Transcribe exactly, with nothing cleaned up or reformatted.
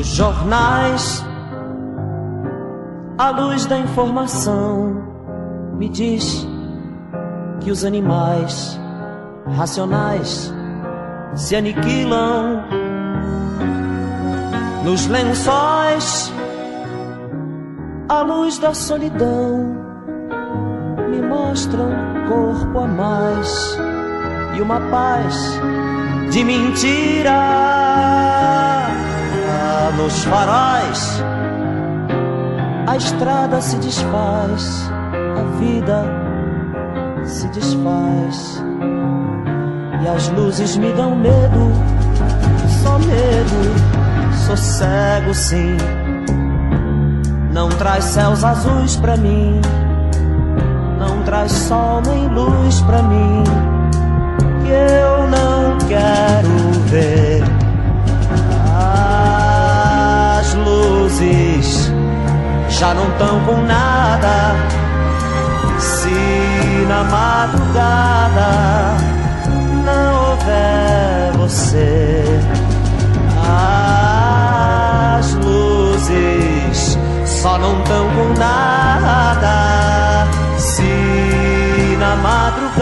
Nos jornais, a luz da informação me diz que os animais racionais se aniquilam. Nos lençóis, a luz da solidão me mostra um corpo a mais e uma paz de mentira. Nos faróis, a estrada se desfaz, a vida se desfaz, e as luzes me dão medo, só medo. Sou cego, sim, não traz céus azuis pra mim, não traz sol nem luz pra mim, que eu não quero ver. As luzes já não tão com nada, se na madrugada não houver você. As luzes só não tão com nada, se na madrugada